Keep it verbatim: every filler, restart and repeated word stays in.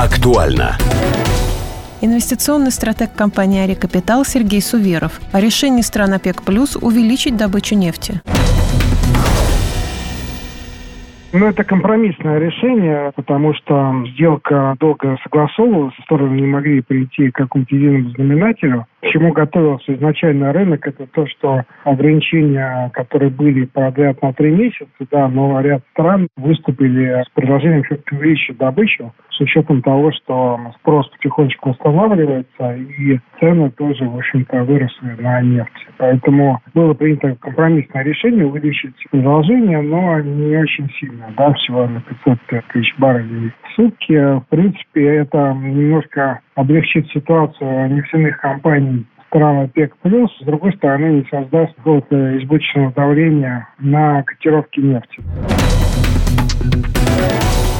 Актуально. Инвестиционный стратег компании «Ари Капитал» Сергей Суверов о решении стран ОПЕК+ увеличить добычу нефти. Ну, это компромиссное решение, потому что сделка долго согласовывалась, стороны не могли прийти к какому-то единому знаменателю. К чему готовился изначально рынок, это то, что ограничения, которые были подряд на три месяца, да, но ряд стран выступили с предложением все-таки увеличить добычу, с учетом того, что спрос потихонечку восстанавливается и цены тоже, в общем-то, выросли на нефть. Поэтому было принято компромиссное решение увеличить предложение, но не очень сильно, да, всего на пятьсот тысяч баррелей в сутки. В принципе, это немножко облегчит ситуацию нефтяных компаний стран ОПЕК+, с другой стороны, не создаст какого-то избыточного давления на котировки нефти.